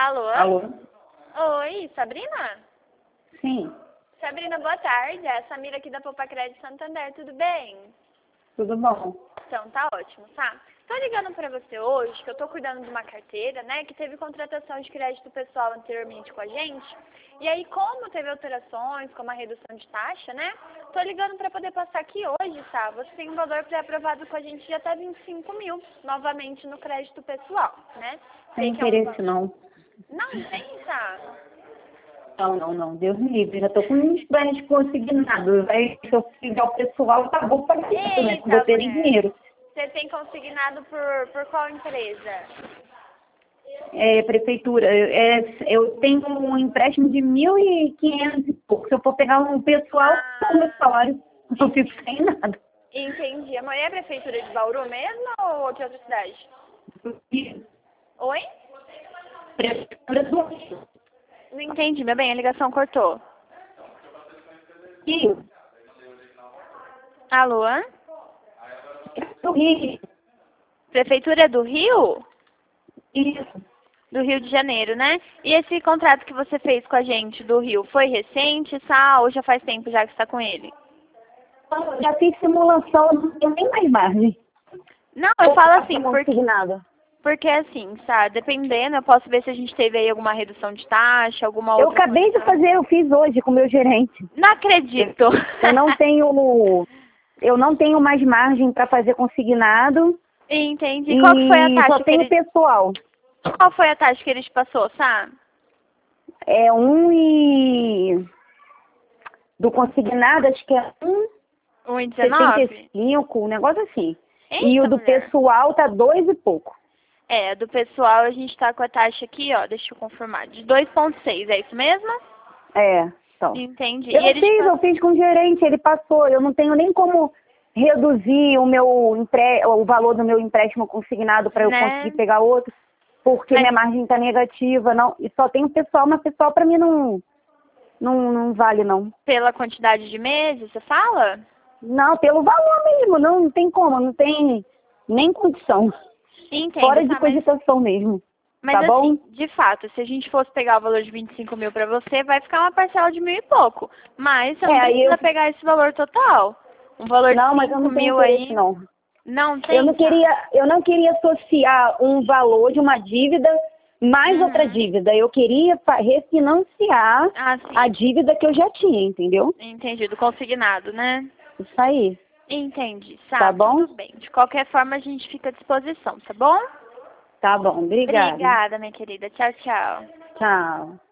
Alô? Alô? Oi, Sabrina? Sim, Sabrina, boa tarde. É a Samira aqui da Poupa Crédito Santander, tudo bem? tudo bom? Então, tá ótimo, tá? Tô ligando pra você hoje, que eu tô cuidando de uma carteira, né, que teve contratação de crédito pessoal anteriormente com a gente. E aí, como teve alterações, como a redução de taxa, né, tô ligando pra poder passar aqui hoje, tá? Você tem um valor pré-aprovado com a gente de até 25 mil, novamente no crédito pessoal, né? Sem Sei que é um... interesse, não. Não tem, tá? Não. Deus me livre. Já tô com uns planos consignados. Aí, se eu fizer o pessoal, acabou para isso, né? Eita, Vou ter mulher. dinheiro. Você tem consignado por qual empresa? É, prefeitura, eu tenho um empréstimo de 1.500 e pouco. Se eu for pegar um pessoal, o meu Ah, salário, não fico sem nada. entendi. Amanhã é a prefeitura de Bauru mesmo ou de outra cidade? Oi? Prefeitura do Rio. Não entendi, meu bem, a ligação cortou. Rio. Alô? Do Rio. Prefeitura do Rio? Isso. Do Rio de Janeiro, né? E esse contrato que você fez com a gente do Rio, foi recente, ou já faz tempo já que está com ele? Já fiz simulação, não tenho nem mais margem. Não, eu falo assim, Consignado. porque assim, sabe, dependendo, eu posso ver se a gente teve aí alguma redução de taxa, alguma Eu outra acabei de condição. fazer, eu fiz hoje com o meu gerente. Não acredito. Eu não tenho mais margem para fazer consignado Entendi. Qual que foi a e só taxa que tenho ele... pessoal. Qual foi a taxa que ele te passou, sabe? É do consignado, acho que é 1,19? 1,75, um negócio assim. E o Eita, do mulher. pessoal tá 2 e pouco. É, do pessoal a gente tá com a taxa aqui, ó, deixa eu confirmar, de 2,6, é isso mesmo? É, então. Entendi. E ele Eu fiz com o gerente, ele passou. Eu não tenho nem como reduzir o valor do meu empréstimo consignado para eu né? conseguir pegar outro, porque Mas minha margem está negativa, não. E só tem o pessoal, mas pessoal para mim não vale não. pela quantidade de meses, você fala? Não, pelo valor mesmo, não tem como, não tem nem condição. Entendo, Fora de tá, mas cogitação mesmo. Mas Tá bom? assim, de fato, se a gente fosse pegar o valor de 25 mil pra você, vai ficar uma parcela de 1.000 e pouco. Mas você não Aí precisa pegar esse valor total. Um valor de não, mas eu 5 não tenho mil interesse aí, não. não tem, tá? Eu não queria associar um valor de uma dívida mais outra Uhum. dívida. Eu queria refinanciar Ah, a sim. dívida que eu já tinha, entendeu? Entendido. Consignado, né? Isso aí. Entendi. Tá Tá, bom? tudo bem. De qualquer forma, a gente fica à disposição, tá bom? Tá bom. Obrigada. Obrigada, minha querida. Tchau, tchau. Tchau.